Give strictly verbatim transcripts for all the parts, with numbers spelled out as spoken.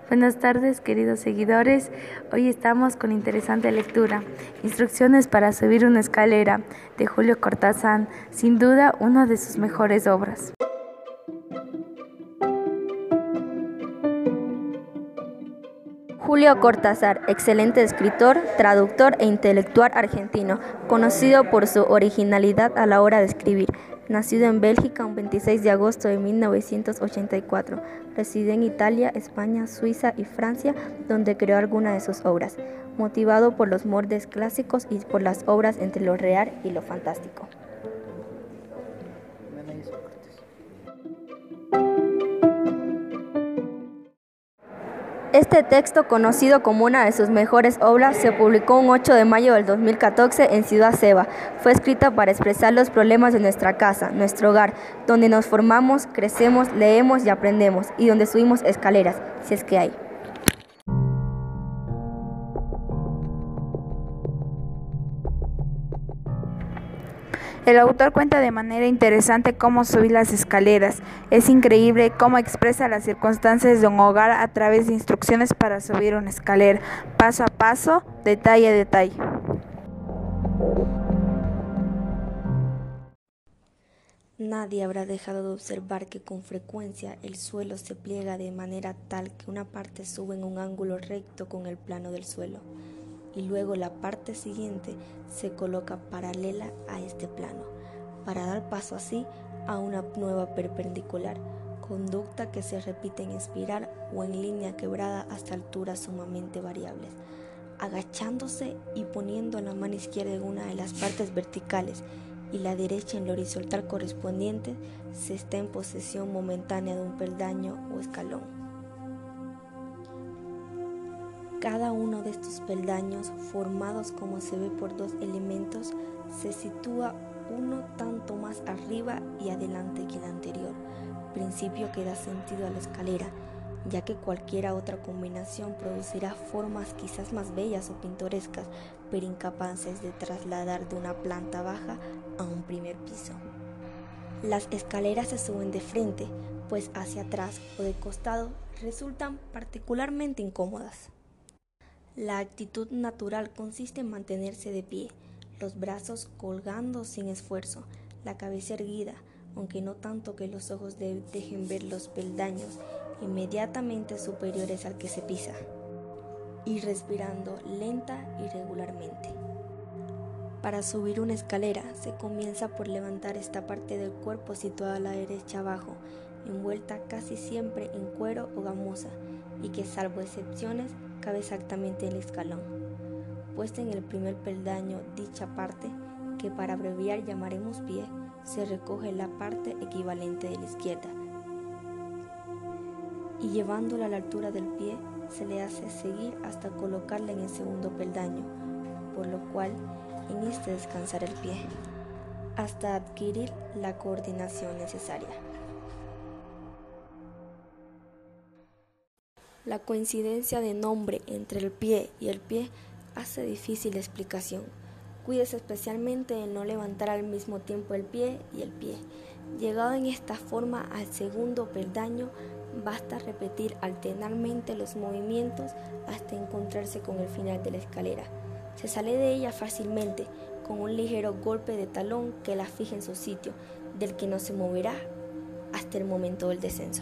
Buenas tardes, queridos seguidores. Hoy estamos con interesante lectura. Instrucciones para subir una escalera, de Julio Cortázar, sin duda una de sus mejores obras. Julio Cortázar, excelente escritor, traductor e intelectual argentino, conocido por su originalidad a la hora de escribir. Nacido en Bélgica un veintiséis de agosto de mil novecientos ochenta y cuatro, reside en Italia, España, Suiza y Francia, donde creó algunas de sus obras, motivado por los moldes clásicos y por las obras entre lo real y lo fantástico. Este texto, conocido como una de sus mejores obras, se publicó un ocho de mayo del dos mil catorce en Ciudad Ceba. Fue escrita para expresar los problemas de nuestra casa, nuestro hogar, donde nos formamos, crecemos, leemos y aprendemos, y donde subimos escaleras, si es que hay. El autor cuenta de manera interesante cómo subir las escaleras. Es increíble cómo expresa las circunstancias de un hogar a través de instrucciones para subir una escalera, paso a paso, detalle a detalle. Nadie habrá dejado de observar que con frecuencia el suelo se pliega de manera tal que una parte sube en un ángulo recto con el plano del suelo, y luego la parte siguiente se coloca paralela a este plano, para dar paso así a una nueva perpendicular, conducta que se repite en espiral o en línea quebrada hasta alturas sumamente variables, agachándose y poniendo la mano izquierda en una de las partes verticales y la derecha en la horizontal correspondiente, se está en posesión momentánea de un peldaño o escalón. Cada uno de estos peldaños, formados como se ve por dos elementos, se sitúa uno tanto más arriba y adelante que el anterior, principio que da sentido a la escalera, ya que cualquiera otra combinación producirá formas quizás más bellas o pintorescas, pero incapaces de trasladar de una planta baja a un primer piso. Las escaleras se suben de frente, pues hacia atrás o de costado resultan particularmente incómodas. La actitud natural consiste en mantenerse de pie, los brazos colgando sin esfuerzo, la cabeza erguida, aunque no tanto que los ojos de- dejen ver los peldaños inmediatamente superiores al que se pisa, y respirando lenta y regularmente. Para subir una escalera se comienza por levantar esta parte del cuerpo situada a la derecha abajo, envuelta casi siempre en cuero o gamuza, y que, salvo excepciones, cabe exactamente en el escalón. Puesta en el primer peldaño dicha parte, que para abreviar llamaremos pie, se recoge la parte equivalente de la izquierda, y llevándola a la altura del pie, se le hace seguir hasta colocarla en el segundo peldaño, por lo cual en este descansar el pie, hasta adquirir la coordinación necesaria. La coincidencia de nombre entre el pie y el pie hace difícil la explicación. Cuídese especialmente en no levantar al mismo tiempo el pie y el pie. Llegado en esta forma al segundo peldaño, basta repetir alternadamente los movimientos hasta encontrarse con el final de la escalera. Se sale de ella fácilmente con un ligero golpe de talón que la fija en su sitio, del que no se moverá hasta el momento del descenso.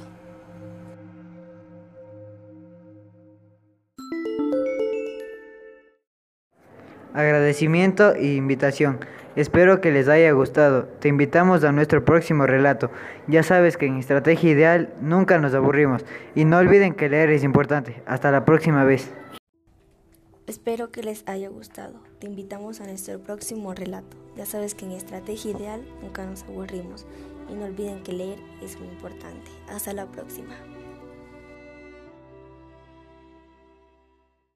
Agradecimiento e invitación. Espero que les haya gustado. Te invitamos a nuestro próximo relato. Ya sabes que en Estrategia Ideal nunca nos aburrimos. Y no olviden que leer es importante. Hasta la próxima vez. Espero que les haya gustado. Te invitamos a nuestro próximo relato. Ya sabes que en Estrategia Ideal nunca nos aburrimos. Y no olviden que leer es muy importante. Hasta la próxima.